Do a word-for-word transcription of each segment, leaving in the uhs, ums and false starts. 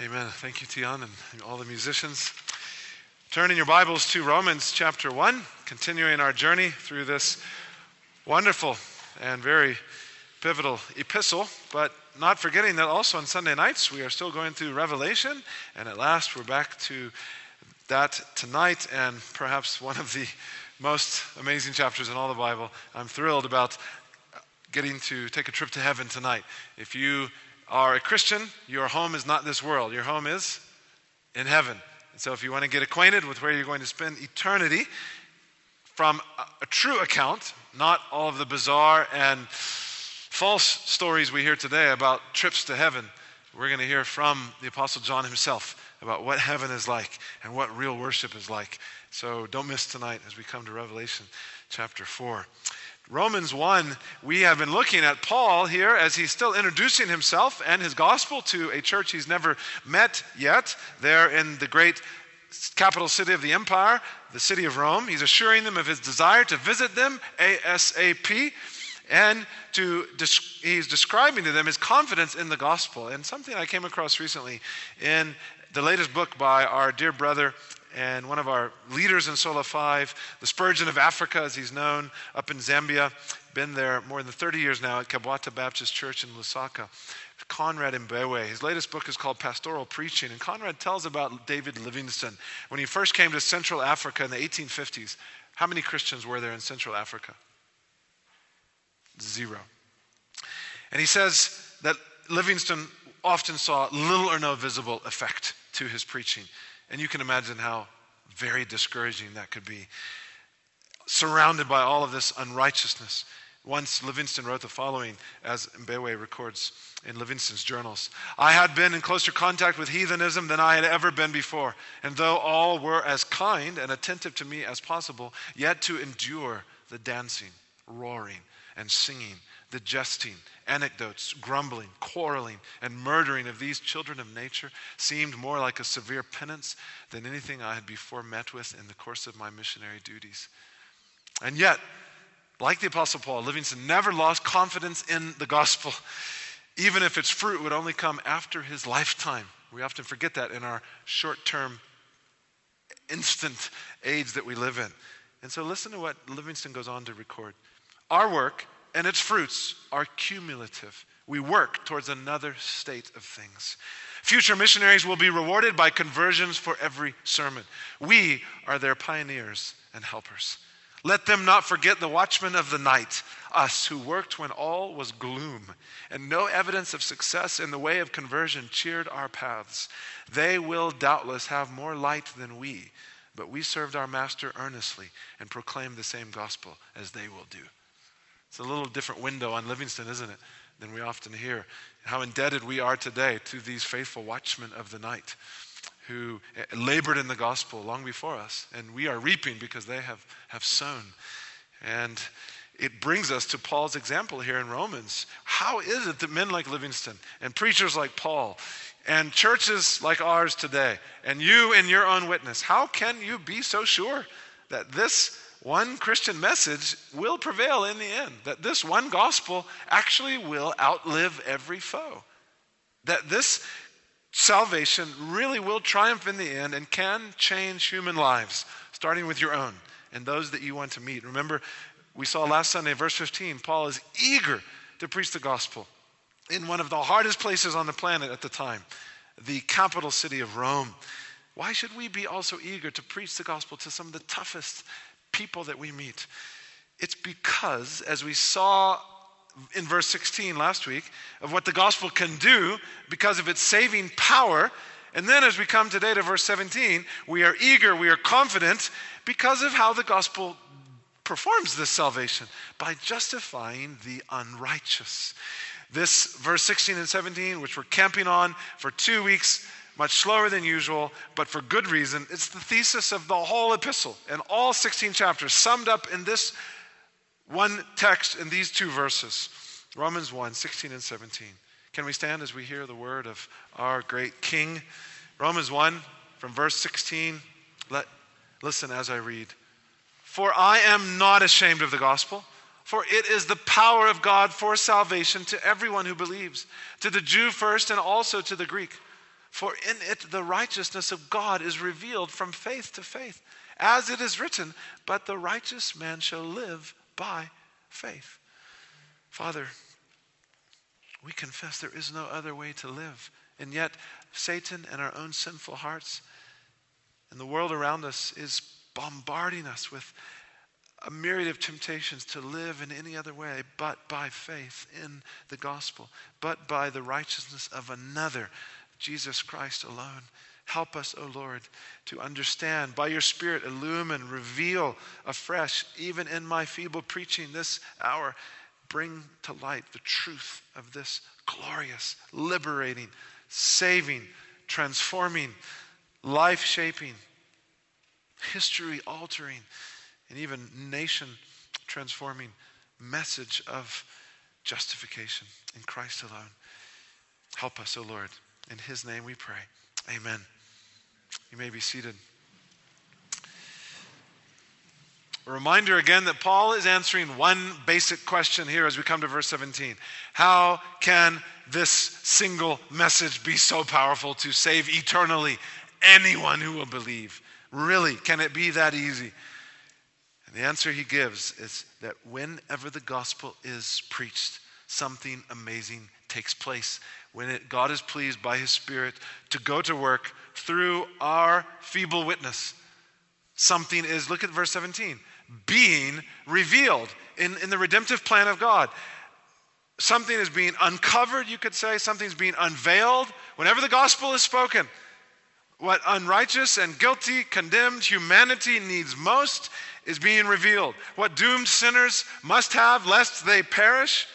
Amen. Thank you, Tian, and all the musicians. Turn in your Bibles to Romans chapter one, continuing our journey through this wonderful and very pivotal epistle, but not forgetting that also on Sunday nights we are still going through Revelation, and at last we're back to that tonight, and perhaps one of the most amazing chapters in all the Bible. I'm thrilled about getting to take a trip to heaven tonight. If you are a Christian, your home is not this world. Your home is in heaven. And so if you want to get acquainted with where you're going to spend eternity from a, a true account, not all of the bizarre and false stories we hear today about trips to heaven, we're going to hear from the Apostle John himself about what heaven is like and what real worship is like. So don't miss tonight as we come to Revelation chapter four. Romans one, we have been looking at Paul here as he's still introducing himself and his gospel to a church he's never met yet there in the great capital city of the empire, the city of Rome. He's assuring them of his desire to visit them ASAP, and to he's describing to them his confidence in the gospel. And something I came across recently in the latest book by our dear brother and one of our leaders in Sola five, the Spurgeon of Africa, as he's known, up in Zambia, been there more than thirty years now at Kabwata Baptist Church in Lusaka. Conrad Mbewe. His latest book is called Pastoral Preaching, and Conrad tells about David Livingstone. When he first came to Central Africa in the eighteen fifties, how many Christians were there in Central Africa? Zero. And he says that Livingstone often saw little or no visible effect to his preaching. And you can imagine how very discouraging that could be, surrounded by all of this unrighteousness. Once Livingstone wrote the following, as Mbewe records in Livingstone's journals: "I had been in closer contact with heathenism than I had ever been before, and though all were as kind and attentive to me as possible, yet to endure the dancing, roaring, and singing, the jesting, anecdotes, grumbling, quarreling, and murdering of these children of nature seemed more like a severe penance than anything I had before met with in the course of my missionary duties." And yet, like the Apostle Paul, Livingstone never lost confidence in the gospel, even if its fruit would only come after his lifetime. We often forget that in our short-term, instant age that we live in. And so listen to what Livingstone goes on to record. "Our work and its fruits are cumulative. We work towards another state of things. Future missionaries will be rewarded by conversions for every sermon. We are their pioneers and helpers. Let them not forget the watchmen of the night, us who worked when all was gloom, and no evidence of success in the way of conversion cheered our paths. They will doubtless have more light than we, but we served our master earnestly and proclaimed the same gospel as they will do." It's a little different window on Livingstone, isn't it, than we often hear. How indebted we are today to these faithful watchmen of the night who labored in the gospel long before us, and we are reaping because they have, have sown. And it brings us to Paul's example here in Romans. How is it that men like Livingstone and preachers like Paul and churches like ours today, and you in your own witness, how can you be so sure that this one Christian message will prevail in the end, that this one gospel actually will outlive every foe, that this salvation really will triumph in the end and can change human lives, starting with your own and those that you want to meet? Remember, we saw last Sunday, verse fifteen, Paul is eager to preach the gospel in one of the hardest places on the planet at the time, the capital city of Rome. Why should we be also eager to preach the gospel to some of the toughest people that we meet? It's because, as we saw in verse sixteen last week, of what the gospel can do because of its saving power. And then as we come today to verse seventeen, we are eager, we are confident because of how the gospel performs this salvation, by justifying the unrighteous. This verse sixteen and seventeen, which we're camping on for two weeks, much slower than usual, but for good reason. It's the thesis of the whole epistle and all sixteen chapters summed up in this one text in these two verses. Romans one, sixteen and seventeen. Can we stand as we hear the word of our great King? Romans one, from verse sixteen. Let, listen as I read. "For I am not ashamed of the gospel, for it is the power of God for salvation to everyone who believes, to the Jew first and also to the Greek. For in it the righteousness of God is revealed from faith to faith, as it is written, but the righteous man shall live by faith. Father, we confess there is no other way to live. And yet Satan and our own sinful hearts and the world around us is bombarding us with a myriad of temptations to live in any other way but by faith in the gospel, but by the righteousness of another, Jesus Christ alone. Help us, O Lord, to understand. By your Spirit, illumine, reveal afresh, even in my feeble preaching this hour, bring to light the truth of this glorious, liberating, saving, transforming, life-shaping, history-altering, and even nation-transforming message of justification in Christ alone. Help us, O Lord. In his name we pray. Amen. You may be seated. A reminder again that Paul is answering one basic question here as we come to verse seventeen. How can this single message be so powerful to save eternally anyone who will believe? Really, can it be that easy? And the answer he gives is that whenever the gospel is preached, something amazing takes place. When it, God is pleased by his Spirit to go to work through our feeble witness, something is, look at verse seventeen, being revealed in, in the redemptive plan of God. Something is being uncovered, you could say. Something's being unveiled. Whenever the gospel is spoken, what unrighteous and guilty, condemned humanity needs most is being revealed. What doomed sinners must have lest they perish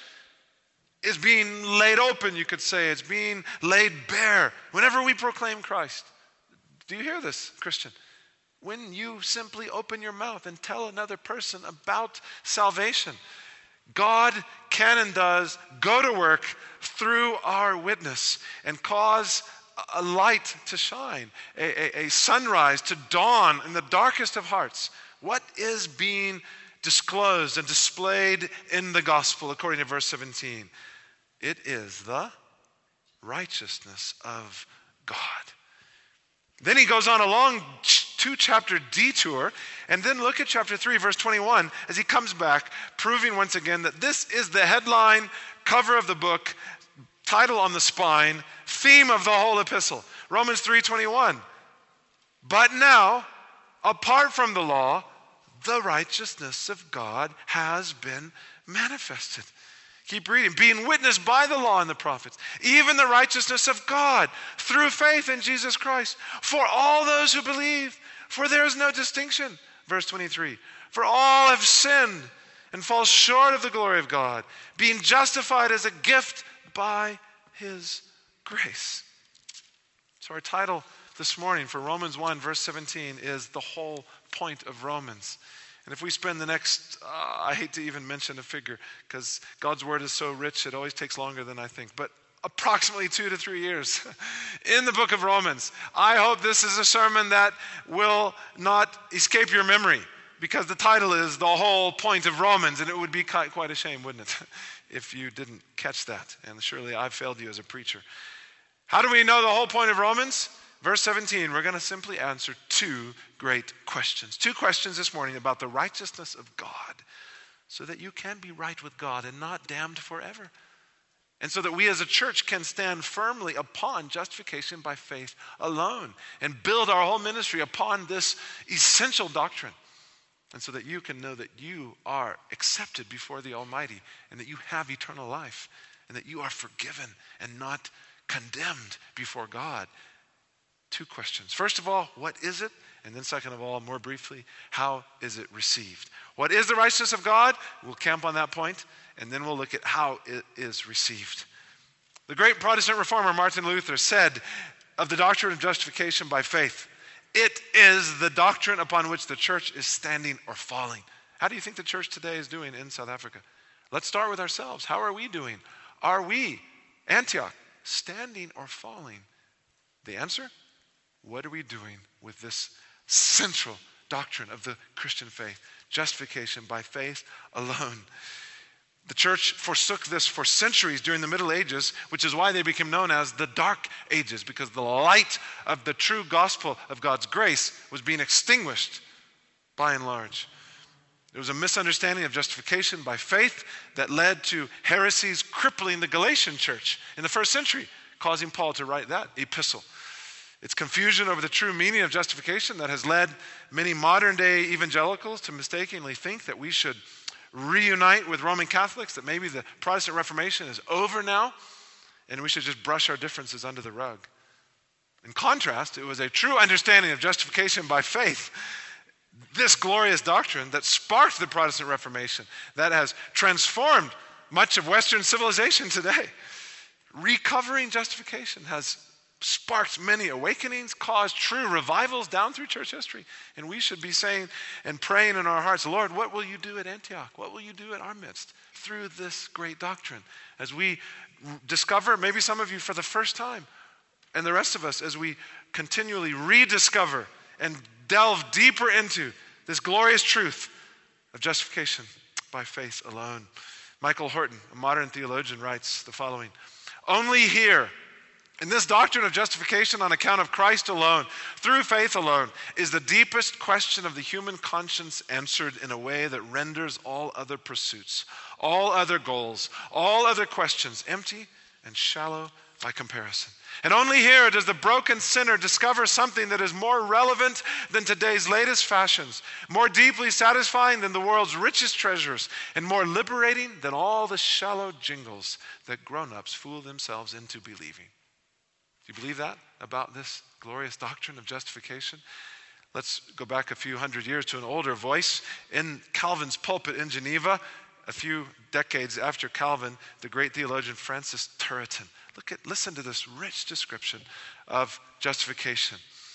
is being laid open, you could say. It's being laid bare whenever we proclaim Christ. Do you hear this, Christian? When you simply open your mouth and tell another person about salvation, God can and does go to work through our witness and cause a light to shine, a, a, a sunrise to dawn in the darkest of hearts. What is being disclosed and displayed in the gospel according to verse seventeen? It is the righteousness of God. Then he goes on a long two-chapter detour, and then look at chapter three, verse twenty-one, as he comes back, proving once again that this is the headline, cover of the book, title on the spine, theme of the whole epistle. Romans three twenty-one. But now, apart from the law, the righteousness of God has been manifested. Keep reading. Being witnessed by the law and the prophets, even the righteousness of God through faith in Jesus Christ for all those who believe. For there is no distinction. Verse twenty-three. For all have sinned and fall short of the glory of God, being justified as a gift by his grace. So our title this morning for Romans one, verse seventeen is the whole point of Romans. And if we spend the next, uh, I hate to even mention a figure because God's word is so rich, it always takes longer than I think, but approximately two to three years in the book of Romans. I hope this is a sermon that will not escape your memory, because the title is the whole point of Romans, and it would be quite a shame, wouldn't it, if you didn't catch that. And surely I've failed you as a preacher. How do we know the whole point of Romans? Verse seventeen, we're going to simply answer two great questions. Two questions this morning about the righteousness of God, so that you can be right with God and not damned forever. And so that we as a church can stand firmly upon justification by faith alone and build our whole ministry upon this essential doctrine. And so that you can know that you are accepted before the Almighty and that you have eternal life and that you are forgiven and not condemned before God. Two questions. First of all, what is it? And then second of all, more briefly, how is it received? What is the righteousness of God? We'll camp on that point, and then we'll look at how it is received. The great Protestant reformer Martin Luther said of the doctrine of justification by faith, it is the doctrine upon which the church is standing or falling. How do you think the church today is doing in South Africa? Let's start with ourselves. How are we doing? Are we, Antioch, standing or falling? The answer? What are we doing with this central doctrine of the Christian faith? Justification by faith alone. The church forsook this for centuries during the Middle Ages, which is why they became known as the Dark Ages, because the light of the true gospel of God's grace was being extinguished by and large. There was a misunderstanding of justification by faith that led to heresies crippling the Galatian church in the first century, causing Paul to write that epistle. It's confusion over the true meaning of justification that has led many modern-day evangelicals to mistakenly think that we should reunite with Roman Catholics, that maybe the Protestant Reformation is over now, and we should just brush our differences under the rug. In contrast, it was a true understanding of justification by faith, this glorious doctrine that sparked the Protestant Reformation, that has transformed much of Western civilization today. Recovering justification has sparked many awakenings, caused true revivals down through church history. And we should be saying and praying in our hearts, Lord, what will you do at Antioch? What will you do in our midst through this great doctrine? As we discover, maybe some of you for the first time, and the rest of us as we continually rediscover and delve deeper into this glorious truth of justification by faith alone. Michael Horton, a modern theologian, writes the following: only here, in this doctrine of justification on account of Christ alone, through faith alone, is the deepest question of the human conscience answered in a way that renders all other pursuits, all other goals, all other questions empty and shallow by comparison. And only here does the broken sinner discover something that is more relevant than today's latest fashions, more deeply satisfying than the world's richest treasures, and more liberating than all the shallow jingles that grown-ups fool themselves into believing. Do you believe that about this glorious doctrine of justification? Let's go back a few hundred years to an older voice in Calvin's pulpit in Geneva, a few decades after Calvin, the great theologian Francis Turretin. Look at, listen to this rich description of justification.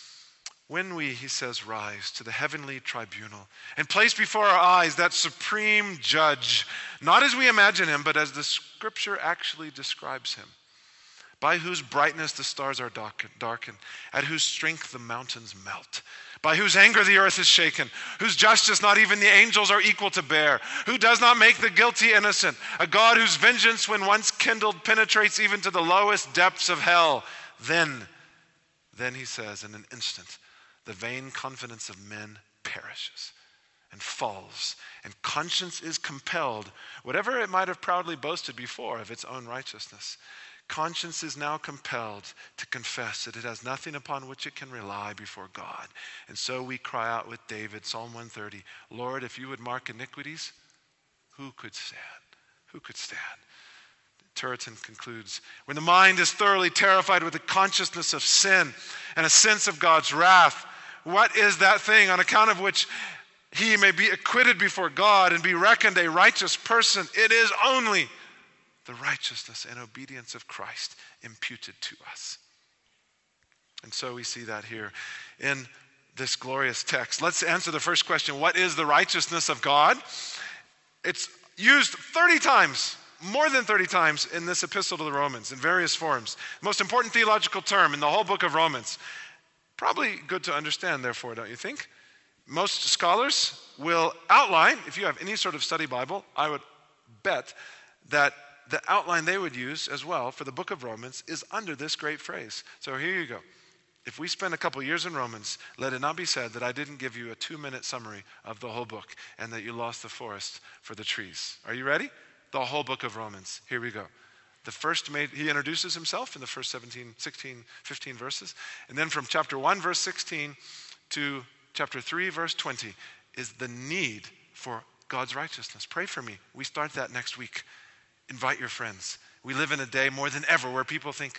When we, he says, rise to the heavenly tribunal and place before our eyes that supreme judge, not as we imagine him, but as the scripture actually describes him, by whose brightness the stars are darkened, at whose strength the mountains melt, by whose anger the earth is shaken, whose justice not even the angels are equal to bear, who does not make the guilty innocent, a God whose vengeance, when once kindled, penetrates even to the lowest depths of hell. Then, then he says, in an instant, the vain confidence of men perishes and falls, and conscience is compelled, whatever it might have proudly boasted before of its own righteousness. Conscience is now compelled to confess that it has nothing upon which it can rely before God. And so we cry out with David, Psalm one thirty, Lord, if you would mark iniquities, who could stand? Who could stand? Turretin concludes, when the mind is thoroughly terrified with the consciousness of sin and a sense of God's wrath, what is that thing on account of which he may be acquitted before God and be reckoned a righteous person? It is only the righteousness and obedience of Christ imputed to us. And so we see that here in this glorious text. Let's answer the first question. What is the righteousness of God? It's used thirty times, more than thirty times in this epistle to the Romans in various forms. The most important theological term in the whole book of Romans. Probably good to understand, therefore, don't you think? Most scholars will outline, if you have any sort of study Bible, I would bet that the outline they would use as well for the book of Romans is under this great phrase. So here you go. If we spend a couple years in Romans, let it not be said that I didn't give you a two-minute summary of the whole book and that you lost the forest for the trees. Are you ready? The whole book of Romans. Here we go. The first, made, he introduces himself in the first seventeen, sixteen, fifteen verses. And then from chapter one, verse sixteen to chapter three, verse twenty is the need for God's righteousness. Pray for me. We start that next week. Invite your friends. We live in a day more than ever where people think,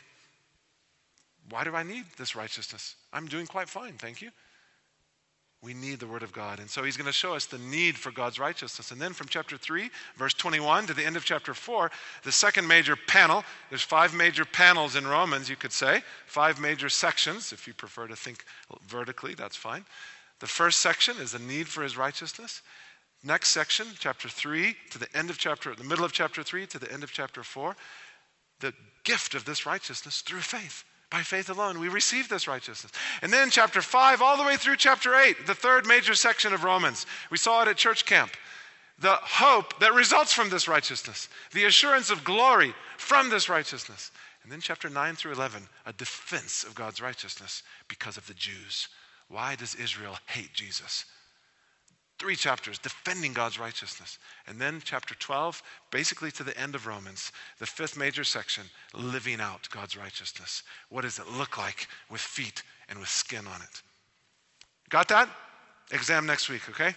why do I need this righteousness? I'm doing quite fine, thank you. We need the word of God. And so he's going to show us the need for God's righteousness. And then from chapter three, verse twenty-one to the end of chapter four, the second major panel, there's five major panels in Romans, you could say, five major sections. If you prefer to think vertically, that's fine. The first section is the need for his righteousness. Next section, chapter three to the end of chapter, the middle of chapter three to the end of chapter four, the gift of this righteousness through faith. By faith alone, we receive this righteousness. And then chapter five, all the way through chapter eight, the third major section of Romans. We saw it at church camp. the hope that results from this righteousness, the assurance of glory from this righteousness. And then chapter nine through eleven, a defense of God's righteousness because of the Jews. Why does Israel hate Jesus? Three chapters defending God's righteousness. And then chapter twelve, basically to the end of Romans, the fifth major section, living out God's righteousness. What does it look like with feet and with skin on it? Got that? Exam next week, okay?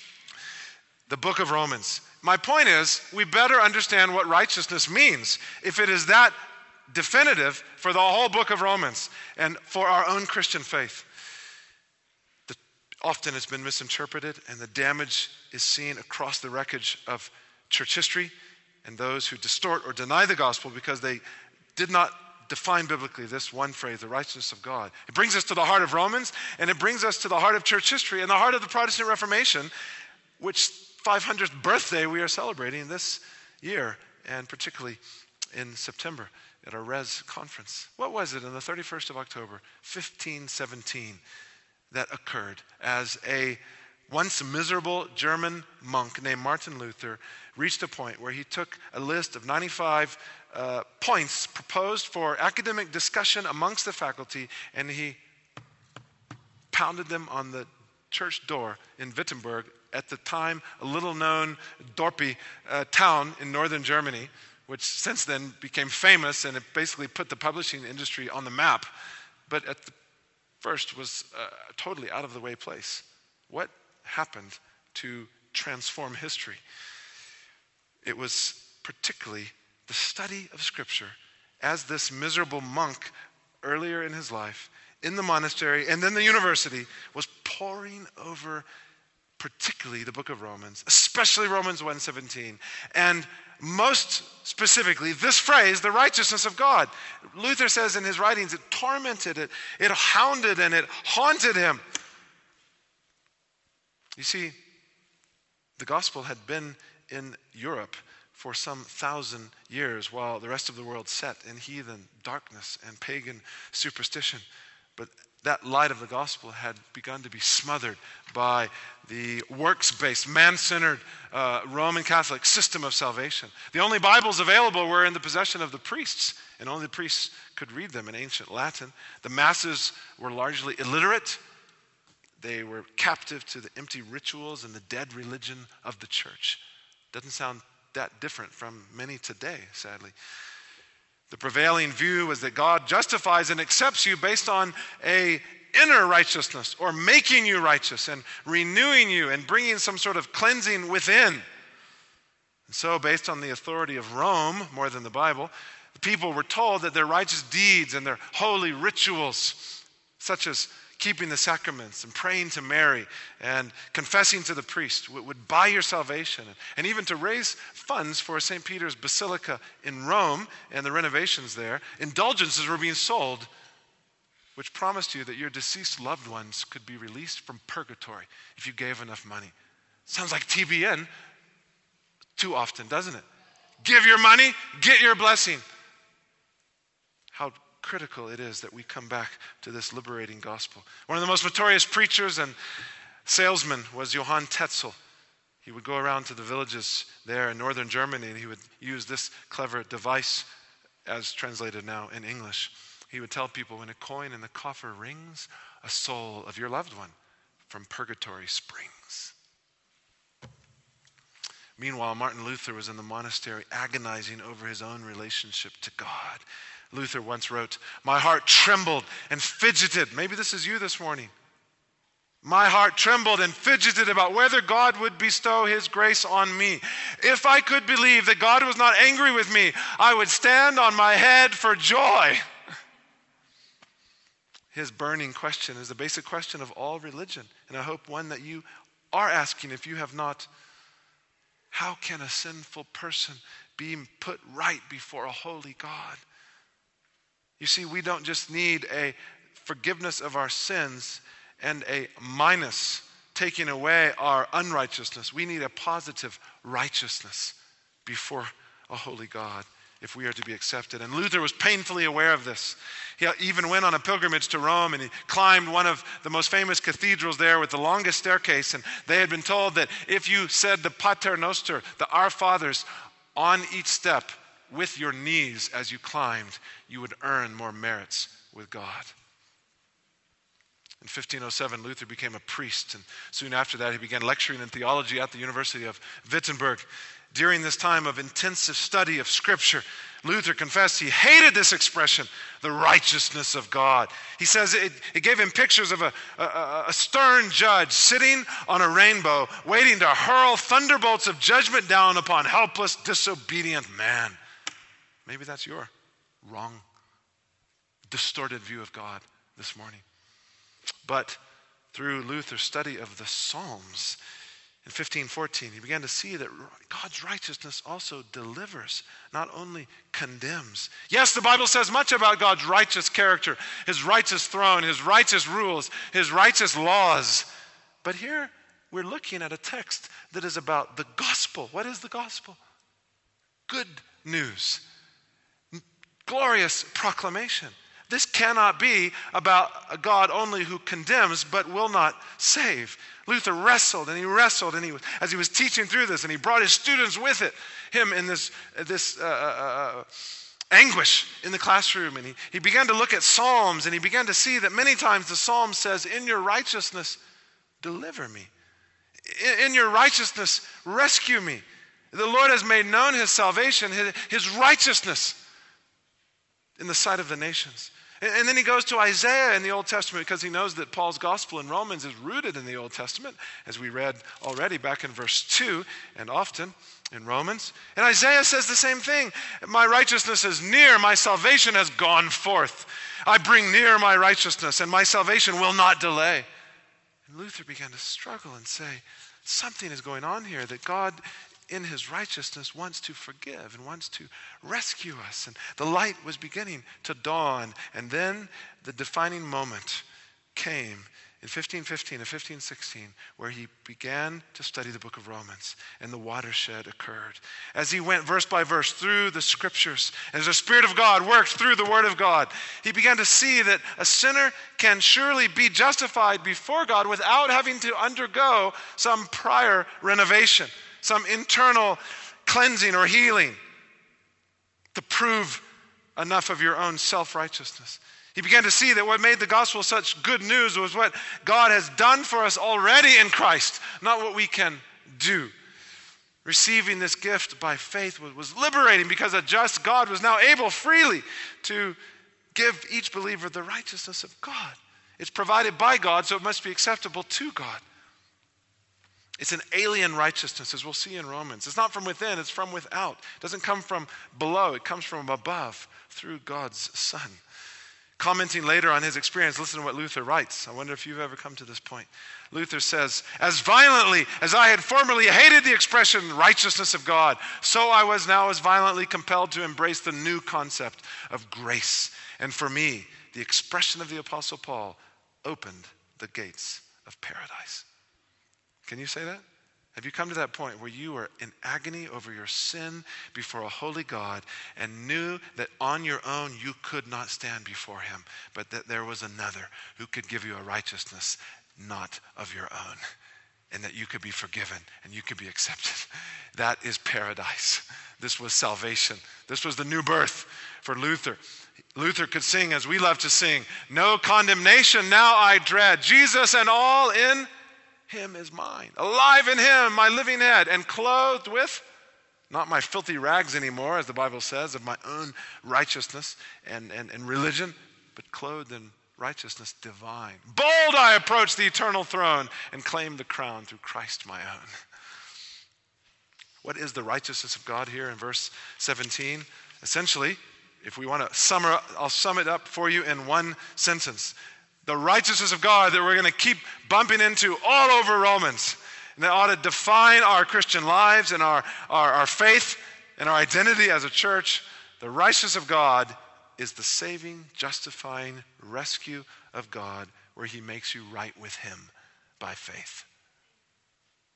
The book of Romans. My point is, we better understand what righteousness means if it is that definitive for the whole book of Romans and for our own Christian faith. The, often it's been misinterpreted, and the damage is seen across the wreckage of church history and those who distort or deny the gospel because they did not define biblically this one phrase, the righteousness of God. It brings us to the heart of Romans, and it brings us to the heart of church history and the heart of the Protestant Reformation, which five hundredth birthday we are celebrating this year, and particularly in September at our Res conference. What was it on the thirty-first of October, fifteen seventeen, that occurred as a once miserable German monk named Martin Luther reached a point where he took a list of ninety-five uh, points proposed for academic discussion amongst the faculty, and he pounded them on the church door in Wittenberg, at the time a little-known Dorpy uh, town in northern Germany, which since then became famous, and it basically put the publishing industry on the map, but at the first was a totally out-of-the-way place. What happened to transform history? It was particularly the study of Scripture as this miserable monk earlier in his life in the monastery and then the university was poring over particularly the book of Romans, especially Romans one seventeen, and most specifically this phrase, the righteousness of God. Luther says in his writings, it tormented, it, it hounded, and it haunted him. You see, the gospel had been in Europe for some thousand years while the rest of the world sat in heathen darkness and pagan superstition. But that light of the gospel had begun to be smothered by the works-based, man-centered uh, Roman Catholic system of salvation. The only Bibles available were in the possession of the priests, and only the priests could read them in ancient Latin. The masses were largely illiterate. They were captive to the empty rituals and the dead religion of the church. Doesn't sound that different from many today, sadly. The prevailing view was that God justifies and accepts you based on a inner righteousness, or making you righteous and renewing you and bringing some sort of cleansing within. And so, based on the authority of Rome, more than the Bible, the people were told that their righteous deeds and their holy rituals, such as keeping the sacraments and praying to Mary and confessing to the priest, would buy your salvation. And even to raise funds for Saint Peter's Basilica in Rome and the renovations there, indulgences were being sold, which promised you that your deceased loved ones could be released from purgatory if you gave enough money. Sounds like T B N too often, doesn't it? Give your money, get your blessing. How critical it is that we come back to this liberating gospel. One of the most notorious preachers and salesmen was Johann Tetzel. He would go around to the villages there in northern Germany, and he would use this clever device, as translated now in English. He would tell people, when a coin in the coffer rings, a soul of your loved one from purgatory springs. Meanwhile, Martin Luther was in the monastery agonizing over his own relationship to God. Luther once wrote, "My heart trembled and fidgeted." Maybe this is you this morning. My heart trembled and fidgeted about whether God would bestow his grace on me. If I could believe that God was not angry with me, I would stand on my head for joy. His burning question is the basic question of all religion, and I hope one that you are asking if you have not. How can a sinful person be put right before a holy God? You see, we don't just need a forgiveness of our sins and a minus taking away our unrighteousness. We need a positive righteousness before a holy God. if we are to be accepted. And Luther was painfully aware of this. He even went on a pilgrimage to Rome, and he climbed one of the most famous cathedrals there with the longest staircase. And they had been told that if you said the Pater Noster, the Our Fathers, on each step with your knees as you climbed, you would earn more merits with God. In fifteen oh seven, Luther became a priest, and soon after that, he began lecturing in theology at the University of Wittenberg. During this time of intensive study of Scripture, Luther confessed he hated this expression, the righteousness of God. He says it, it gave him pictures of a, a, a stern judge sitting on a rainbow, waiting to hurl thunderbolts of judgment down upon helpless, disobedient man. Maybe that's your wrong, distorted view of God this morning. But through Luther's study of the Psalms, in fifteen fourteen, he began to see that God's righteousness also delivers, not only condemns. Yes, the Bible says much about God's righteous character, his righteous throne, his righteous rules, his righteous laws. But here we're looking at a text that is about the gospel. What is the gospel? Good news. Glorious proclamation. This cannot be about a God only who condemns but will not save. Luther wrestled and he wrestled, and he, as he was teaching through this, and he brought his students with it, him in this, this uh, uh, anguish in the classroom. And he, he began to look at Psalms, and he began to see that many times the Psalm says, in your righteousness, deliver me. In, in your righteousness, rescue me. The Lord has made known his salvation, his, his righteousness in the sight of the nations. And then he goes to Isaiah in the Old Testament because he knows that Paul's gospel in Romans is rooted in the Old Testament, as we read already back in verse two and often in Romans. And Isaiah says the same thing. My righteousness is near, my salvation has gone forth. I bring near my righteousness, and my salvation will not delay. And Luther began to struggle and say, something is going on here, that God in his righteousness wants to forgive and wants to rescue us. And the light was beginning to dawn. And then the defining moment came in fifteen fifteen and fifteen sixteen, where he began to study the book of Romans, and the watershed occurred. As he went verse by verse through the scriptures, as the Spirit of God worked through the Word of God, he began to see that a sinner can surely be justified before God without having to undergo some prior renovation, some internal cleansing or healing to prove enough of your own self-righteousness. He began to see that what made the gospel such good news was what God has done for us already in Christ, not what we can do. Receiving this gift by faith was, was liberating, because a just God was now able freely to give each believer the righteousness of God. It's provided by God, so it must be acceptable to God. It's an alien righteousness, as we'll see in Romans. It's not from within, it's from without. It doesn't come from below, it comes from above through God's Son. Commenting later on his experience, listen to what Luther writes. I wonder if you've ever come to this point. Luther says, as violently as I had formerly hated the expression righteousness of God, so I was now as violently compelled to embrace the new concept of grace. And for me, the expression of the Apostle Paul opened the gates of paradise. Can you say that? Have you come to that point where you are in agony over your sin before a holy God and knew that on your own you could not stand before him, but that there was another who could give you a righteousness not of your own, and that you could be forgiven and you could be accepted? That is paradise. This was salvation. This was the new birth for Luther. Luther could sing, as we love to sing, no condemnation now I dread, Jesus and all in him is mine. Alive in him, my living head, and clothed with not my filthy rags anymore, as the Bible says, of my own righteousness and, and, and religion, but clothed in righteousness divine. Bold I approach the eternal throne and claim the crown through Christ my own. What is the righteousness of God here in verse seventeen? Essentially, if we want to sum it, I'll sum it up for you in one sentence. The righteousness of God that we're going to keep bumping into all over Romans, and that ought to define our Christian lives and our, our, our faith and our identity as a church. The righteousness of God is the saving, justifying rescue of God, where he makes you right with him by faith.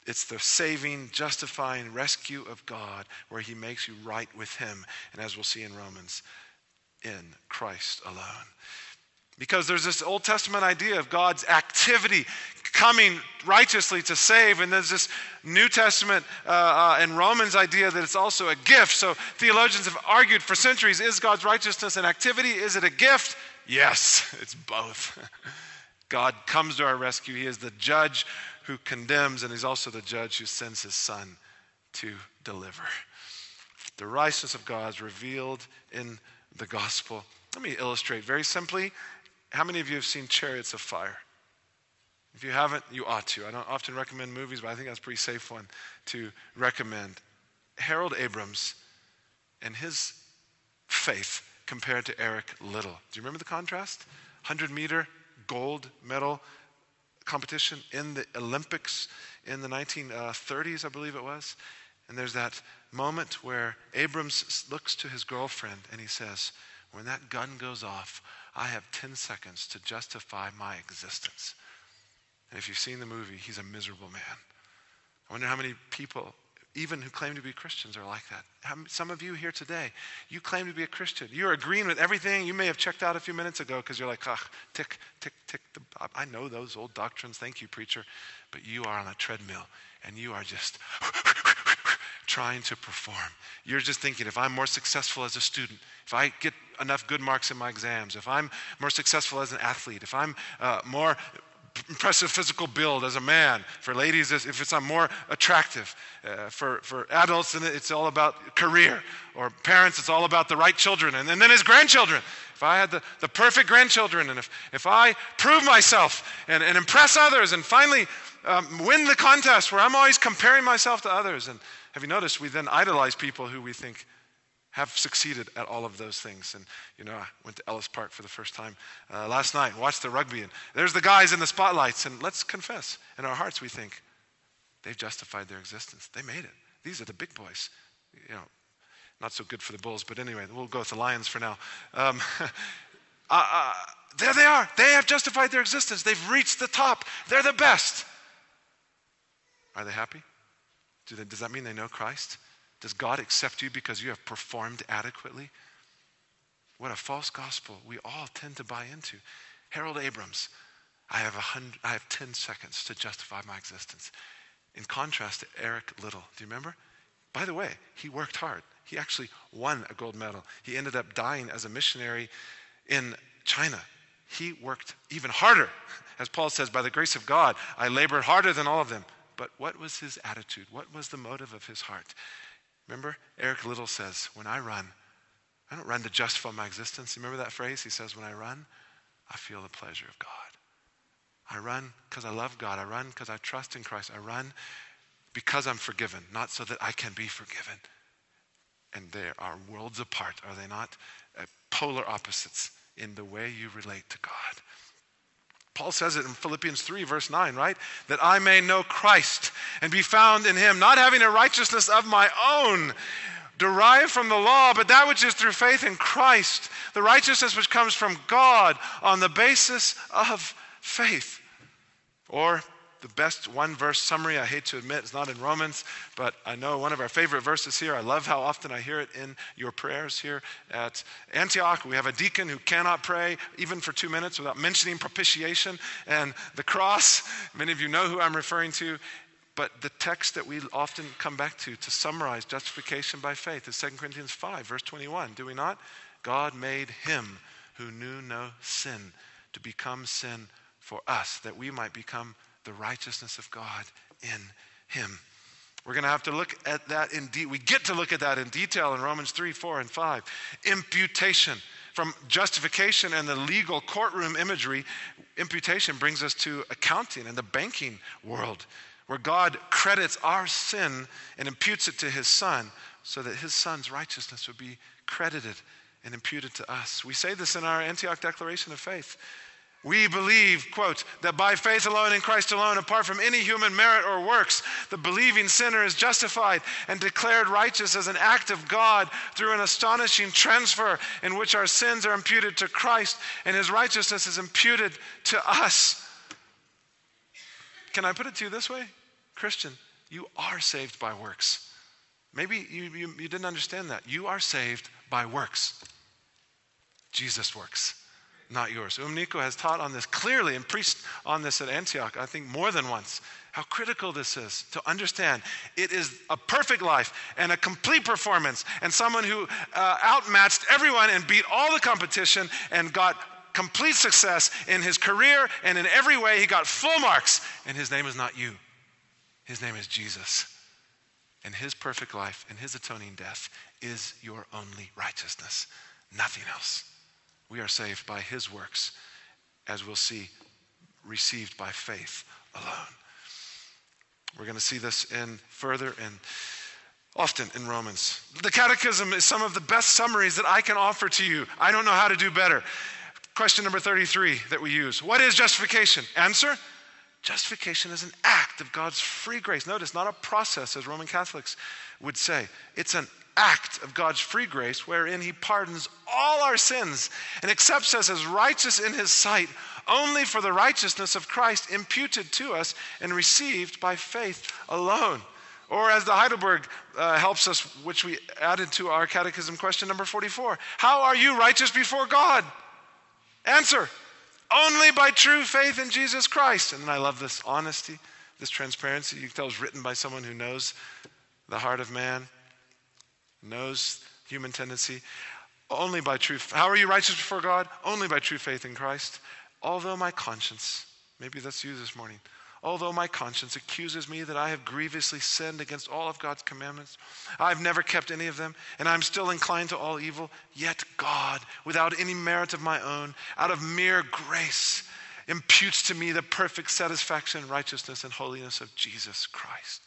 It's the saving, justifying rescue of God where he makes you right with him. And as we'll see in Romans, in Christ alone. Because there's this Old Testament idea of God's activity coming righteously to save. And there's this New Testament uh, uh, and Romans idea that it's also a gift. So theologians have argued for centuries, is God's righteousness an activity? Is it a gift? Yes, it's both. God comes to our rescue. He is the judge who condemns, and he's also the judge who sends his son to deliver. The righteousness of God is revealed in the gospel. Let me illustrate very simply. How many of you have seen Chariots of Fire? If you haven't, you ought to. I don't often recommend movies, but I think that's a pretty safe one to recommend. Harold Abrams and his faith compared to Eric Liddell. Do you remember the contrast? one hundred meter gold medal competition in the Olympics in the nineteen thirties, I believe it was. And there's that moment where Abrams looks to his girlfriend and he says, when that gun goes off, I have ten seconds to justify my existence. And if you've seen the movie, he's a miserable man. I wonder how many people, even who claim to be Christians, are like that. How, some of you here today, you claim to be a Christian. You're agreeing with everything. You may have checked out a few minutes ago because you're like, ah, tick, tick, tick. The, I know those old doctrines. Thank you, preacher. But you are on a treadmill and you are just trying to perform. You're just thinking, if I'm more successful as a student, if I get enough good marks in my exams, if I'm more successful as an athlete, if I'm uh, more impressive physical build as a man. For ladies, if it's I'm more attractive. Uh, for, for adults, it's all about career. Or parents, it's all about the right children. And, and then his grandchildren. If I had the, the perfect grandchildren, and if, if I prove myself and, and impress others and finally um, win the contest where I'm always comparing myself to others. And have you noticed we then idolize people who we think have succeeded at all of those things. And, you know, I went to Ellis Park for the first time uh, last night and watched the rugby. And there's the guys in the spotlights. And let's confess, in our hearts we think, they've justified their existence. They made it. These are the big boys. You know, not so good for the Bulls, but anyway, we'll go with the Lions for now. Um, uh, uh, there they are. They have justified their existence. They've reached the top. They're the best. Are they happy? Do they, does that mean they know Christ? Does God accept you because you have performed adequately? What a false gospel we all tend to buy into. Harold Abrams, I have a hundred, I have ten seconds to justify my existence. In contrast to Eric Liddell, do you remember? By the way, he worked hard. He actually won a gold medal. He ended up dying as a missionary in China. He worked even harder. As Paul says, by the grace of God, I labored harder than all of them. But what was his attitude? What was the motive of his heart? Remember, Eric Liddell says, when I run, I don't run to justify my existence. You remember that phrase? He says, when I run, I feel the pleasure of God. I run because I love God. I run because I trust in Christ. I run because I'm forgiven, not so that I can be forgiven. And they are worlds apart, are they not? Uh, polar opposites in the way you relate to God. Paul says it in Philippians three, verse nine, right? That I may know Christ and be found in him, not having a righteousness of my own, derived from the law, but that which is through faith in Christ, the righteousness which comes from God on the basis of faith. Or the best one-verse summary, I hate to admit, it's not in Romans, but I know one of our favorite verses here. I love how often I hear it in your prayers here at Antioch. We have a deacon who cannot pray even for two minutes without mentioning propitiation and the cross. Many of you know who I'm referring to. But the text that we often come back to to summarize justification by faith is Second Corinthians five, verse twenty-one. Do we not? God made him who knew no sin to become sin for us, that we might become the righteousness of God in him. We're going to have to look at that in de- we get to look at that in detail in Romans three, four, and five. Imputation. From justification and the legal courtroom imagery, imputation brings us to accounting and the banking world, where God credits our sin and imputes it to his son so that his son's righteousness would be credited and imputed to us. We say this in our Antioch Declaration of Faith. We believe, quote, that by faith alone in Christ alone, apart from any human merit or works, the believing sinner is justified and declared righteous as an act of God through an astonishing transfer in which our sins are imputed to Christ and his righteousness is imputed to us. Can I put it to you this way? Christian, You are saved by works. Maybe you, you, you didn't understand that. You are saved by works. Jesus works, not yours. Umniko has taught on this clearly and preached on this at Antioch, I think more than once, how critical this is to understand. It is a perfect life and a complete performance, and someone who uh, outmatched everyone and beat all the competition and got complete success in his career, and in every way he got full marks. And his name is not you. His name is Jesus. And his perfect life and his atoning death is your only righteousness, nothing else. We are saved by his works, as we'll see, received by faith alone. We're going to see this in further and often in Romans. The Catechism is some of the best summaries that I can offer to you. I don't know how to do better. Question number thirty-three that we use. What is justification? Answer: justification is an act of God's free grace. Notice, not a process, as Roman Catholics would say. It's an act of God's free grace wherein he pardons all our sins and accepts us as righteous in his sight only for the righteousness of Christ imputed to us and received by faith alone. Or as the Heidelberg uh, helps us, which we added to our catechism, question number forty-four. How are you righteous before God? Answer: only by true faith in Jesus Christ. And I love this honesty, this transparency. You can tell it's written by someone who knows the heart of man, knows human tendency. Only by true, how are you righteous before God? Only by true faith in Christ. Although my conscience, maybe that's you this morning, although my conscience accuses me that I have grievously sinned against all of God's commandments, I've never kept any of them, and I'm still inclined to all evil, yet God, without any merit of my own, out of mere grace, imputes to me the perfect satisfaction, righteousness, and holiness of Jesus Christ.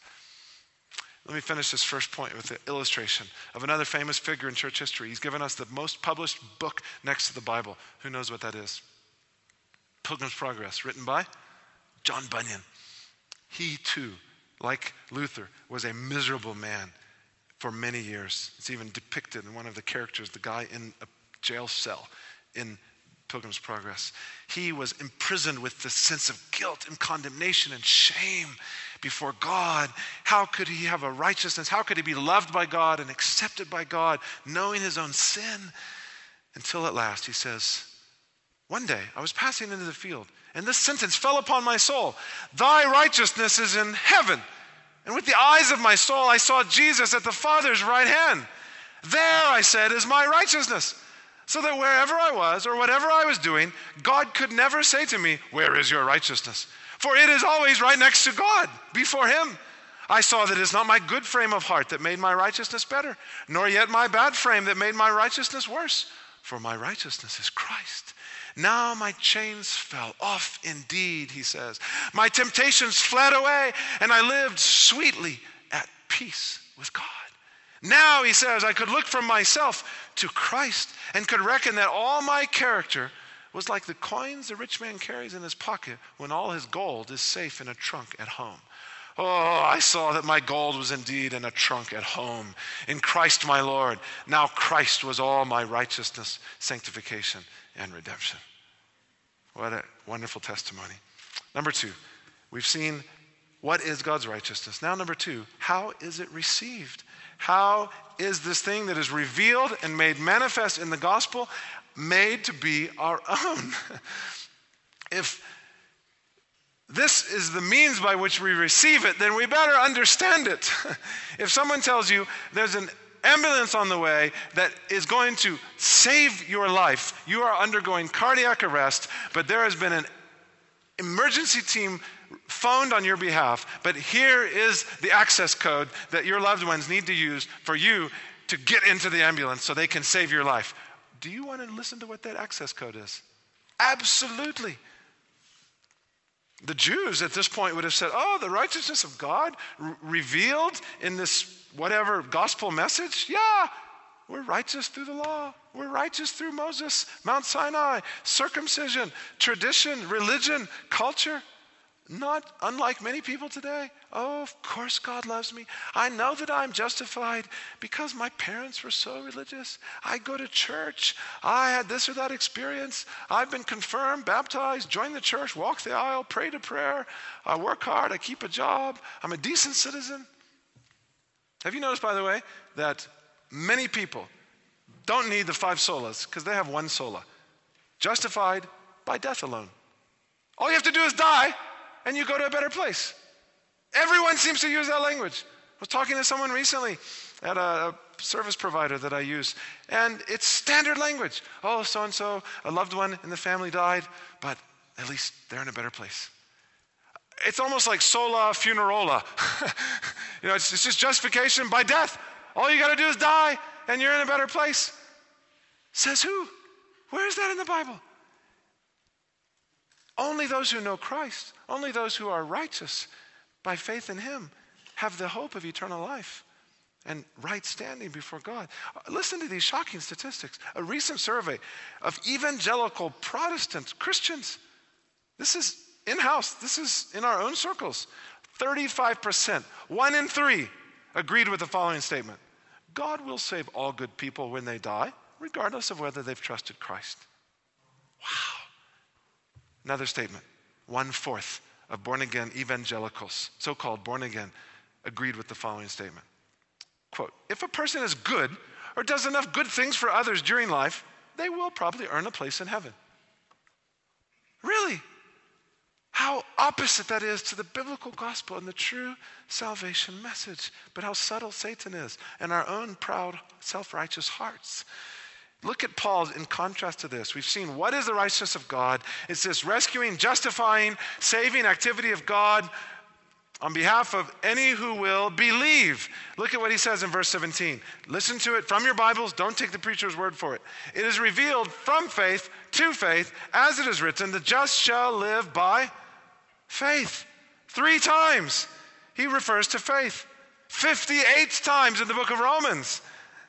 Let me finish this first point with an illustration of another famous figure in church history. He's given us the most published book next to the Bible. Who knows what that is? Pilgrim's Progress, written by John Bunyan. He too, like Luther, was a miserable man for many years. It's even depicted in one of the characters, the guy in a jail cell in Pilgrim's Progress. He was imprisoned with the sense of guilt and condemnation and shame before God. How could he have a righteousness? How could he be loved by God and accepted by God, knowing his own sin? Until at last he says, one day I was passing into the field, and this sentence fell upon my soul. Thy righteousness is in heaven. And with the eyes of my soul, I saw Jesus at the Father's right hand. There, I said, is my righteousness. So that wherever I was or whatever I was doing, God could never say to me, where is your righteousness? For it is always right next to God, before him. I saw that it is not my good frame of heart that made my righteousness better, nor yet my bad frame that made my righteousness worse. For my righteousness is Christ. Now my chains fell off indeed, he says. My temptations fled away, and I lived sweetly at peace with God. Now, he says, I could look from myself to Christ and could reckon that all my character was like the coins the rich man carries in his pocket when all his gold is safe in a trunk at home. Oh, I saw that my gold was indeed in a trunk at home, in Christ my Lord. Now Christ was all my righteousness, sanctification, and redemption. What a wonderful testimony. Number two, we've seen what is God's righteousness. Now, number two, how is it received? How is this thing that is revealed and made manifest in the gospel made to be our own? If this is the means by which we receive it, then we better understand it. If someone tells you there's an ambulance on the way that is going to save your life, you are undergoing cardiac arrest, but there has been an emergency team phoned on your behalf, but here is the access code that your loved ones need to use for you to get into the ambulance so they can save your life. Do you want to listen to what that access code is? Absolutely. The Jews at this point would have said, oh, the righteousness of God r- revealed in this whatever gospel message? Yeah, we're righteous through the law. We're righteous through Moses, Mount Sinai, circumcision, tradition, religion, culture. not unlike many people today. Oh, of course God loves me. I know that I'm justified because my parents were so religious. I go to church. I had this or that experience. I've been confirmed, baptized, joined the church, walked the aisle, prayed a prayer. I work hard. I keep a job. I'm a decent citizen. Have you noticed, by the way, that many people don't need the five solas because they have one sola. Justified by death alone. All you have to do is die, and you go to a better place. Everyone seems to use that language. I was talking to someone recently at a service provider that I use, and it's standard language. Oh, so-and-so, a loved one in the family died, but at least they're in a better place. It's almost like sola funerola. you know, it's, it's just justification by death. All you got to do is die, and you're in a better place. Says who? Where is that in the Bible? Only those who know Christ, only those who are righteous by faith in him have the hope of eternal life and right standing before God. Listen to these shocking statistics. A recent survey of evangelical Protestant Christians, this is in-house, this is in our own circles, thirty-five percent, one in three, agreed with the following statement. God will save all good people when they die, regardless of whether they've trusted Christ. Wow. Another statement, one-fourth of born-again evangelicals, so-called born-again, agreed with the following statement. Quote, if a person is good or does enough good things for others during life, they will probably earn a place in heaven. Really? How opposite that is to the biblical gospel and the true salvation message. But how subtle Satan is and our own proud, self-righteous hearts. Look at Paul in contrast to this. We've seen what is the righteousness of God. It's this rescuing, justifying, saving activity of God on behalf of any who will believe. Look at what he says in verse seventeen. Listen to it from your Bibles. Don't take the preacher's word for it. It is revealed from faith to faith, as it is written, the just shall live by faith. Three times he refers to faith. fifty-eight times in the book of Romans.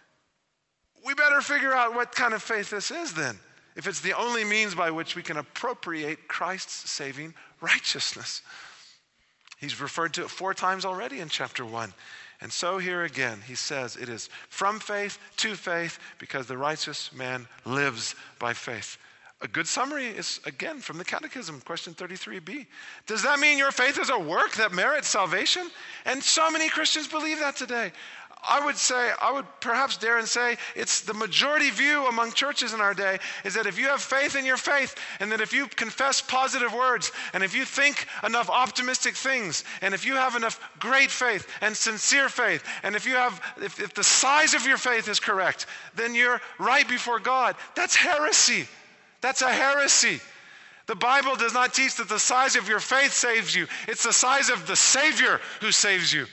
We better figure out what kind of faith this is then, if it's the only means by which we can appropriate Christ's saving righteousness. He's referred to it four times already in chapter one. And so here again, he says it is from faith to faith because the righteous man lives by faith. A good summary is, again, from the Catechism, question thirty-three b. Does that mean your faith is a work that merits salvation? And so many Christians believe that today. I would say, I would perhaps dare and say, it's the majority view among churches in our day is that if you have faith in your faith, and that if you confess positive words, and if you think enough optimistic things, and if you have enough great faith and sincere faith, and if you have, if, if the size of your faith is correct, then you're right before God. That's heresy. That's a heresy. The Bible does not teach that the size of your faith saves you. It's the size of the Savior who saves you.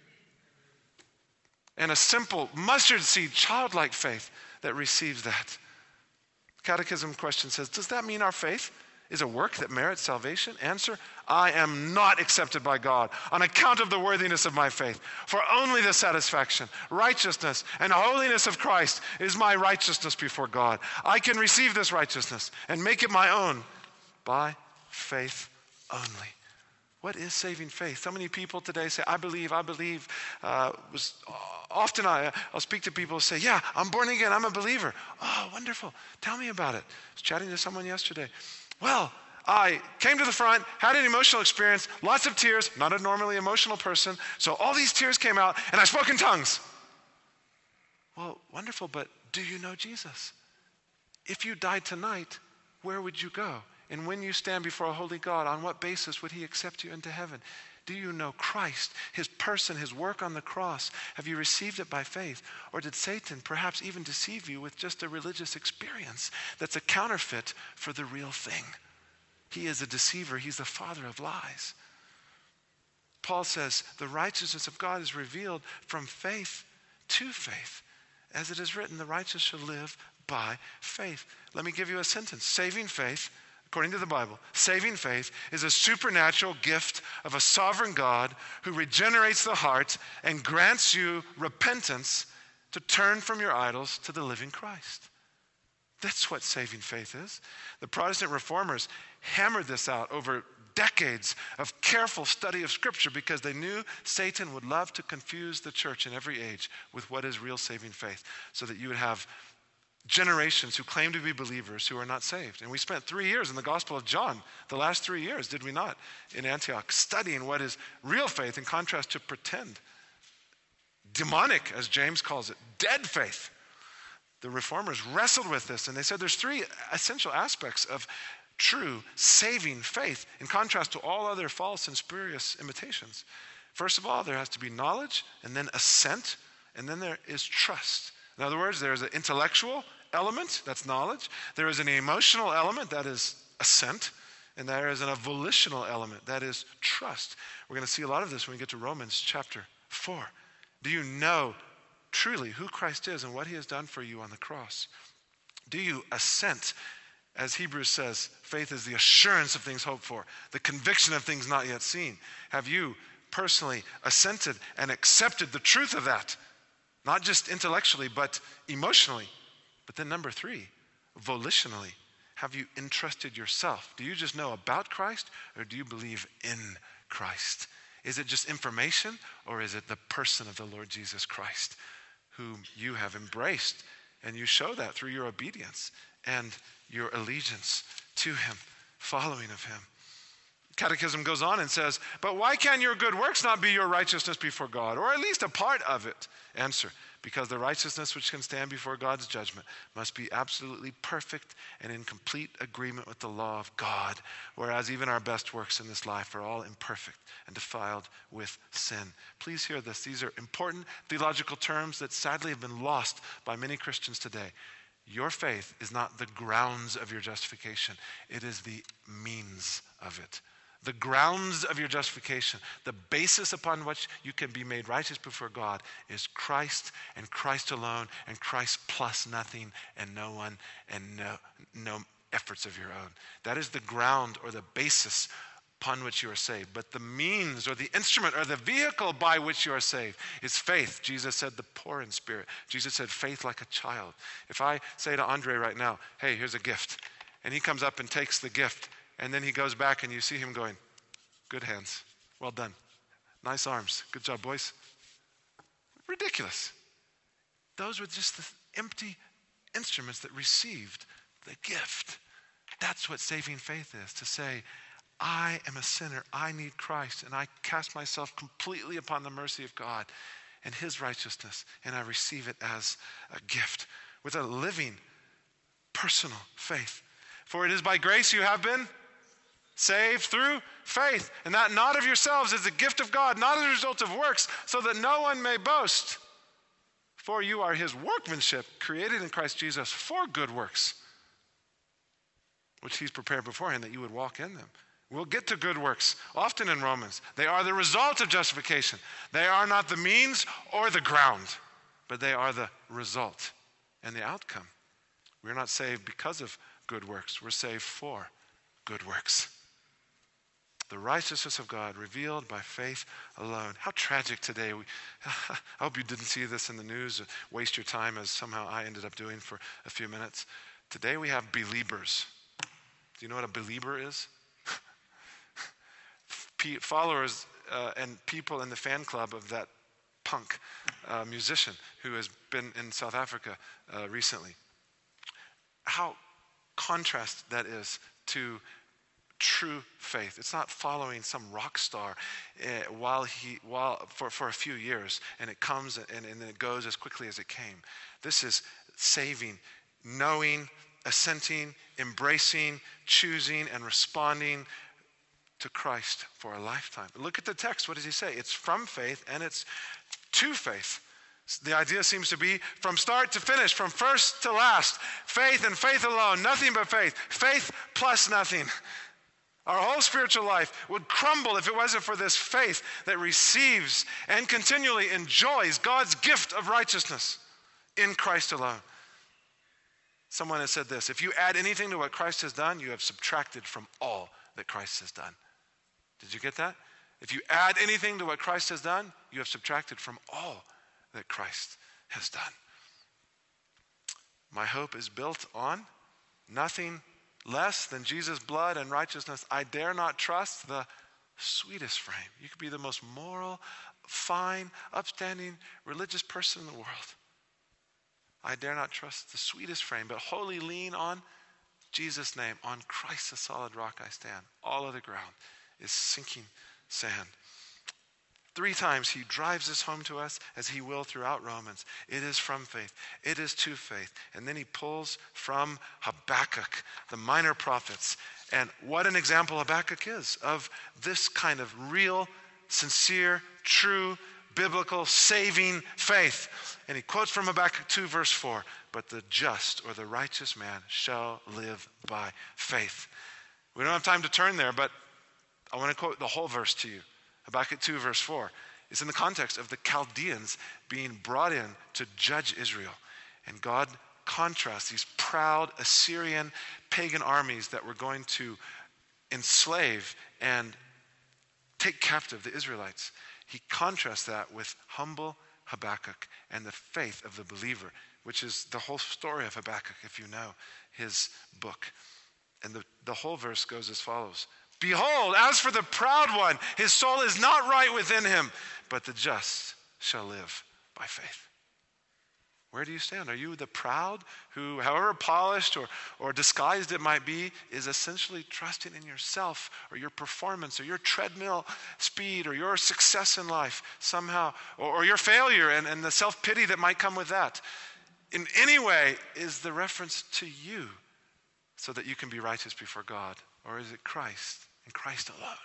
And a simple mustard seed, childlike faith that receives that. Catechism question says, does that mean our faith is a work that merits salvation? Answer, I am not accepted by God on account of the worthiness of my faith. For only the satisfaction, righteousness, and holiness of Christ is my righteousness before God. I can receive this righteousness and make it my own by faith only. What is saving faith? So many people today say, I believe, I believe. Uh, was Often I, I'll speak to people who say, yeah, I'm born again, I'm a believer. Oh, wonderful. Tell me about it. I was chatting to someone yesterday. Well, I came to the front, had an emotional experience, lots of tears, not a normally emotional person. So all these tears came out, and I spoke in tongues. Well, wonderful, but do you know Jesus? If you died tonight, where would you go? And when you stand before a holy God, on what basis would he accept you into heaven? Do you know Christ, his person, his work on the cross? Have you received it by faith? Or did Satan perhaps even deceive you with just a religious experience that's a counterfeit for the real thing? He is a deceiver. He's the father of lies. Paul says the righteousness of God is revealed from faith to faith. As it is written, the righteous shall live by faith. Let me give you a sentence. Saving faith, according to the Bible, saving faith is a supernatural gift of a sovereign God who regenerates the heart and grants you repentance to turn from your idols to the living Christ. That's what saving faith is. The Protestant reformers hammered this out over decades of careful study of Scripture because they knew Satan would love to confuse the church in every age with what is real saving faith, so that you would have generations who claim to be believers who are not saved. And we spent three years in the Gospel of John, the last three years, did we not, in Antioch, studying what is real faith in contrast to pretend, demonic, as James calls it, dead faith. The reformers wrestled with this, and they said there's three essential aspects of true saving faith in contrast to all other false and spurious imitations. First of all, there has to be knowledge, and then assent, and then there is trust. In other words, there is an intellectual element, that's knowledge. There is an emotional element, that is assent. And there is a volitional element, that is trust. We're going to see a lot of this when we get to Romans chapter four. Do you know truly who Christ is and what he has done for you on the cross? Do you assent? As Hebrews says, faith is the assurance of things hoped for, the conviction of things not yet seen. Have you personally assented and accepted the truth of that? Not just intellectually, but emotionally. But then number three, volitionally. Have you entrusted yourself? Do you just know about Christ, or do you believe in Christ? Is it just information, or is it the person of the Lord Jesus Christ, whom you have embraced? And you show that through your obedience and your allegiance to him, following of him. Catechism goes on and says, but why can your good works not be your righteousness before God, or at least a part of it? Answer, because the righteousness which can stand before God's judgment must be absolutely perfect and in complete agreement with the law of God, whereas even our best works in this life are all imperfect and defiled with sin. Please hear this. These are important theological terms that sadly have been lost by many Christians today. Your faith is not the grounds of your justification. It is the means of it. The grounds of your justification, the basis upon which you can be made righteous before God, is Christ and Christ alone, and Christ plus nothing and no one and no, no efforts of your own. That is the ground or the basis upon which you are saved. But the means or the instrument or the vehicle by which you are saved is faith. Jesus said, the poor in spirit. Jesus said, faith like a child. If I say to Andre right now, hey, here's a gift, and he comes up and takes the gift, and then he goes back and you see him going, good hands, well done, nice arms, good job, boys. Ridiculous. Those were just the empty instruments that received the gift. That's what saving faith is, to say, I am a sinner, I need Christ, and I cast myself completely upon the mercy of God and his righteousness, and I receive it as a gift with a living, personal faith. For it is by grace you have been saved through faith, and that not of yourselves is a gift of God, not as a result of works, so that no one may boast. For you are his workmanship, created in Christ Jesus for good works, which he's prepared beforehand that you would walk in them. We'll get to good works often in Romans. They are the result of justification. They are not the means or the ground, but they are the result and the outcome. We're not saved because of good works. We're saved for good works. The righteousness of God revealed by faith alone. How tragic today. We, I hope you didn't see this in the news, waste your time as somehow I ended up doing for a few minutes. Today we have believers. Do you know what a believer is? Followers uh, and people in the fan club of that punk uh, musician who has been in South Africa uh, recently. How contrast that is to true faith. It's not following some rock star uh, while he while for, for a few years, and it comes and, and then it goes as quickly as it came. This is saving, knowing, assenting, embracing, choosing, and responding to Christ for a lifetime. Look at the text. What does he say? It's from faith and it's to faith. The idea seems to be from start to finish, from first to last. Faith and faith alone, nothing but faith. Faith plus nothing. Our whole spiritual life would crumble if it wasn't for this faith that receives and continually enjoys God's gift of righteousness in Christ alone. Someone has said this: if you add anything to what Christ has done, you have subtracted from all that Christ has done. Did you get that? If you add anything to what Christ has done, you have subtracted from all that Christ has done. My hope is built on nothing less than Jesus' blood and righteousness, I dare not trust the sweetest frame. You could be the most moral, fine, upstanding, religious person in the world. I dare not trust the sweetest frame, but wholly lean on Jesus' name. On Christ, the solid rock I stand. All other ground is sinking sand. Three times he drives this home to us, as he will throughout Romans. It is from faith. It is to faith. And then he pulls from Habakkuk, the minor prophets. And what an example Habakkuk is of this kind of real, sincere, true, biblical, saving faith. And he quotes from Habakkuk two, verse four, but the just or the righteous man shall live by faith. We don't have time to turn there, but I want to quote the whole verse to you. Habakkuk two, verse four. It's in the context of the Chaldeans being brought in to judge Israel. And God contrasts these proud Assyrian pagan armies that were going to enslave and take captive the Israelites. He contrasts that with humble Habakkuk and the faith of the believer, which is the whole story of Habakkuk, if you know his book. And the, the whole verse goes as follows. Behold, as for the proud one, his soul is not right within him, but the just shall live by faith. Where do you stand? Are you the proud who, however polished or, or disguised it might be, is essentially trusting in yourself or your performance or your treadmill speed or your success in life somehow, or, or your failure and, and the self-pity that might come with that? In any way, is the reference to you so that you can be righteous before God? Or is it Christ and Christ alone?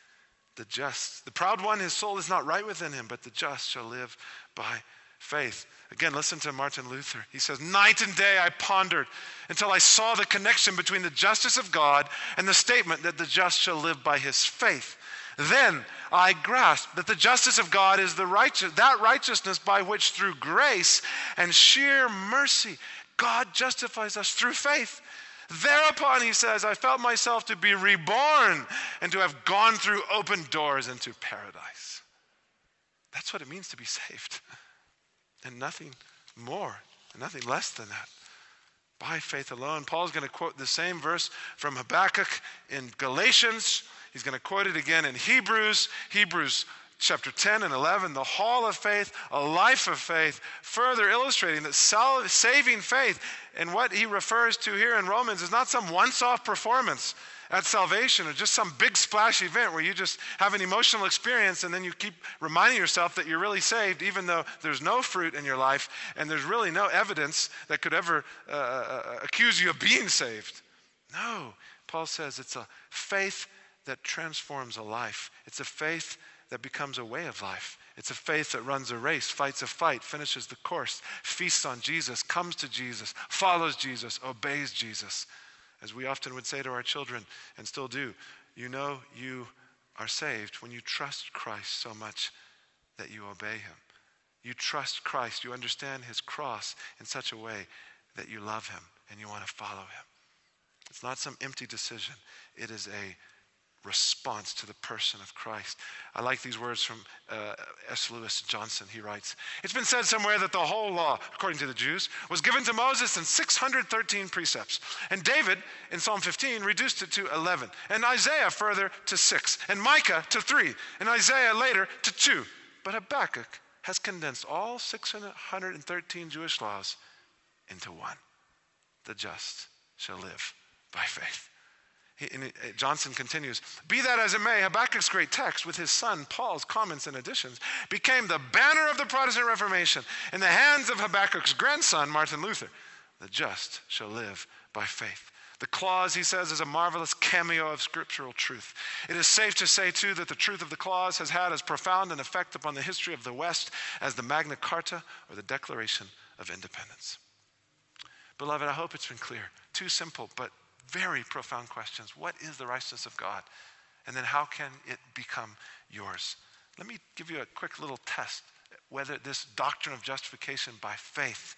The just, the proud one, his soul is not right within him, but the just shall live by faith. Again, listen to Martin Luther. He says, night and day I pondered until I saw the connection between the justice of God and the statement that the just shall live by his faith. Then I grasped that the justice of God is the righteous, that righteousness by which through grace and sheer mercy God justifies us through faith. Thereupon, he says, I felt myself to be reborn and to have gone through open doors into paradise. That's what it means to be saved. And nothing more, and nothing less than that. By faith alone. Paul's going to quote the same verse from Habakkuk in Galatians. He's going to quote it again in Hebrews. Hebrews chapter ten and eleven, the hall of faith, a life of faith, further illustrating that saving faith, and what he refers to here in Romans is not some once-off performance at salvation or just some big splash event where you just have an emotional experience and then you keep reminding yourself that you're really saved even though there's no fruit in your life and there's really no evidence that could ever uh, accuse you of being saved. No, Paul says it's a faith that transforms a life. It's a faith that becomes a way of life. It's a faith that runs a race, fights a fight, finishes the course, feasts on Jesus, comes to Jesus, follows Jesus, obeys Jesus. As we often would say to our children, and still do, you know you are saved when you trust Christ so much that you obey him. You trust Christ, you understand his cross in such a way that you love him and you want to follow him. It's not some empty decision. It is a response to the person of Christ. I like these words from uh, S. Lewis Johnson. He writes, it's been said somewhere that the whole law, according to the Jews, was given to Moses in six hundred thirteen precepts. And David, in Psalm fifteen, reduced it to eleven. And Isaiah further to six. And Micah to three. And Isaiah later to two. But Habakkuk has condensed all six hundred thirteen Jewish laws into one. The just shall live by faith. He, and Johnson continues, be that as it may, Habakkuk's great text with his son Paul's comments and additions became the banner of the Protestant Reformation in the hands of Habakkuk's grandson, Martin Luther. The just shall live by faith. The clause, he says, is a marvelous cameo of scriptural truth. It is safe to say, too, that the truth of the clause has had as profound an effect upon the history of the West as the Magna Carta or the Declaration of Independence. Beloved, I hope it's been clear. Two simple but very profound questions. What is the righteousness of God? And then how can it become yours? Let me give you a quick little test whether this doctrine of justification by faith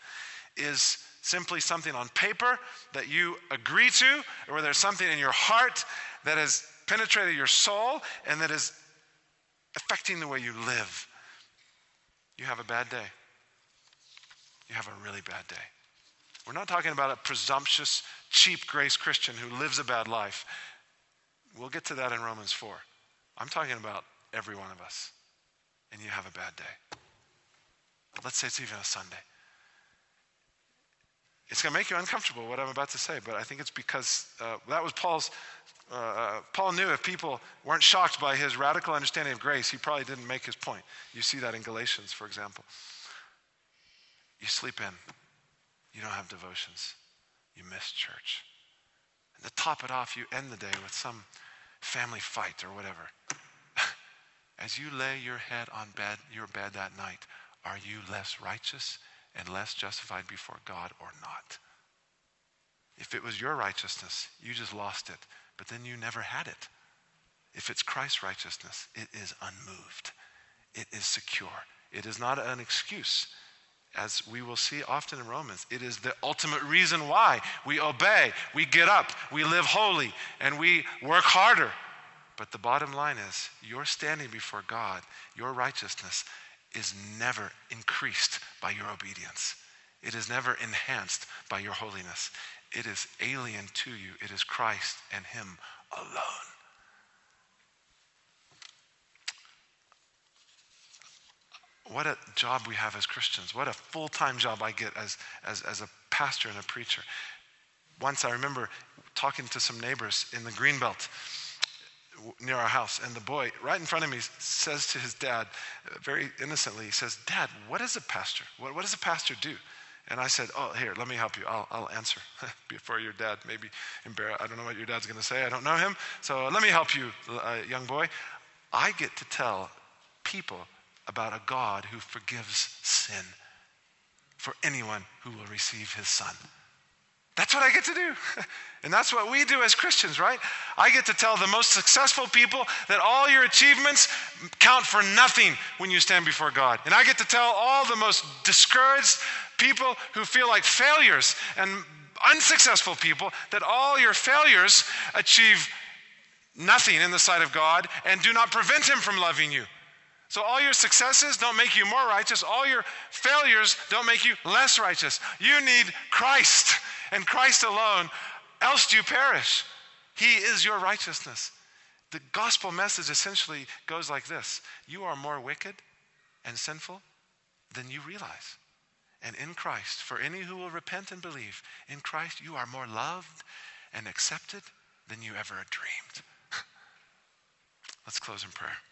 is simply something on paper that you agree to, or whether there's something in your heart that has penetrated your soul and that is affecting the way you live. You have a bad day. You have a really bad day. We're not talking about a presumptuous, cheap grace Christian who lives a bad life. We'll get to that in Romans four. I'm talking about every one of us. And you have a bad day. Let's say it's even a Sunday. It's going to make you uncomfortable, what I'm about to say, but I think it's because uh, that was Paul's, uh, Paul knew if people weren't shocked by his radical understanding of grace, he probably didn't make his point. You see that in Galatians, for example. You sleep in. You don't have devotions. You miss church. And to top it off, you end the day with some family fight or whatever. As you lay your head on bed, your bed that night, are you less righteous and less justified before God or not? If it was your righteousness, you just lost it, but then you never had it. If it's Christ's righteousness, it is unmoved. It is secure. It is not an excuse. As we will see often in Romans, it is the ultimate reason why we obey, we get up, we live holy, and we work harder. But the bottom line is, your standing before God, your righteousness, is never increased by your obedience. It is never enhanced by your holiness. It is alien to you. It is Christ and him alone. What a job we have as Christians. What a full-time job I get as, as, as a pastor and a preacher. Once I remember talking to some neighbors in the Greenbelt near our house, and the boy right in front of me says to his dad, uh, very innocently, he says, "Dad, what is a pastor? What, what does a pastor do?" And I said, "Oh, here, let me help you. I'll, I'll answer." Before your dad maybe embarrassed. I don't know what your dad's going to say. I don't know him. So let me help you, uh, young boy. I get to tell people about a God who forgives sin for anyone who will receive his son. That's what I get to do. And that's what we do as Christians, right? I get to tell the most successful people that all your achievements count for nothing when you stand before God. And I get to tell all the most discouraged people who feel like failures and unsuccessful people that all your failures achieve nothing in the sight of God and do not prevent him from loving you. So all your successes don't make you more righteous. All your failures don't make you less righteous. You need Christ and Christ alone, else do you perish. He is your righteousness. The gospel message essentially goes like this: you are more wicked and sinful than you realize. And in Christ, for any who will repent and believe, in Christ you are more loved and accepted than you ever dreamed. Let's close in prayer.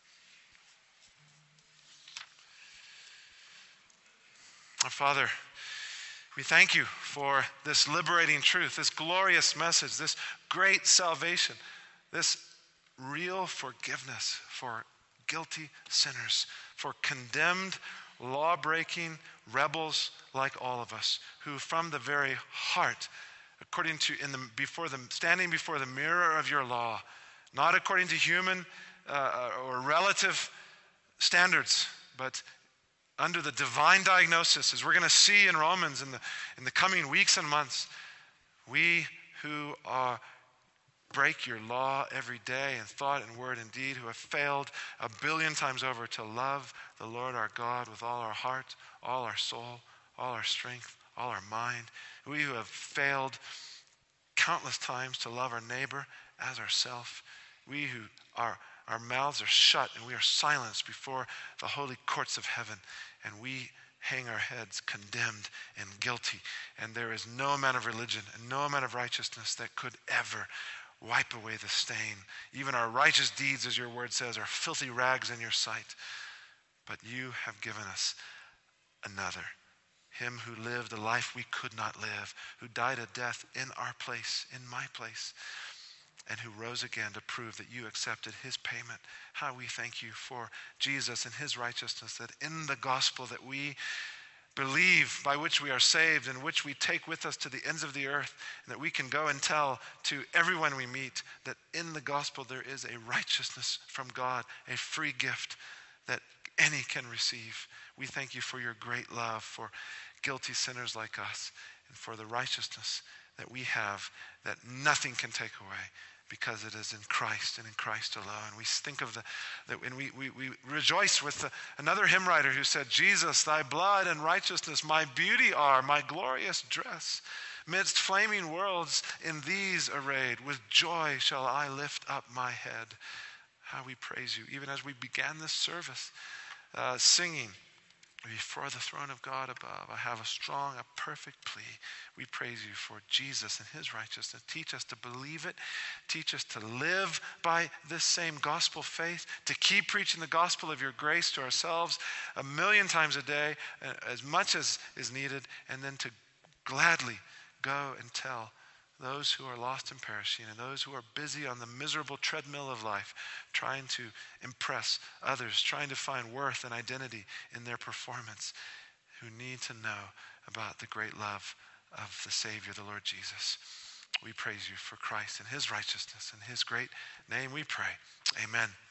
Our Father, we thank you for this liberating truth, this glorious message, this great salvation, this real forgiveness for guilty sinners, for condemned, law-breaking rebels like all of us, who from the very heart, according to in the before them, standing before the mirror of your law, not according to human uh, or relative standards, but under the divine diagnosis, as we're going to see in Romans in the, in the coming weeks and months, we who are break your law every day in thought and word and deed, who have failed a billion times over to love the Lord our God with all our heart, all our soul, all our strength, all our mind. We who have failed countless times to love our neighbor as ourselves. We who are Our mouths are shut and we are silenced before the holy courts of heaven, and we hang our heads condemned and guilty. And there is no amount of religion and no amount of righteousness that could ever wipe away the stain. Even our righteous deeds, as your word says, are filthy rags in your sight. But you have given us another, him who lived a life we could not live, who died a death in our place, in my place, and who rose again to prove that you accepted his payment. How we thank you for Jesus and his righteousness, that in the gospel that we believe, by which we are saved, and which we take with us to the ends of the earth, and that we can go and tell to everyone we meet that in the gospel there is a righteousness from God, a free gift that any can receive. We thank you for your great love for guilty sinners like us, and for the righteousness that we have that nothing can take away. because it is in Christ and in Christ alone. We think of the, that when we, we, we rejoice with the, another hymn writer who said, Jesus, thy blood and righteousness my beauty are, my glorious dress. Midst flaming worlds in these arrayed, with joy shall I lift up my head. How we praise you. Even as we began this service, uh, singing, before the throne of God above, I have a strong, a perfect plea. We praise you for Jesus and his righteousness. Teach us to believe it. Teach us to live by this same gospel faith, to keep preaching the gospel of your grace to ourselves a million times a day, as much as is needed, and then to gladly go and tell those who are lost and perishing and those who are busy on the miserable treadmill of life, trying to impress others, trying to find worth and identity in their performance, who need to know about the great love of the Savior, the Lord Jesus. We praise you for Christ and his righteousness. In his great name we pray. Amen.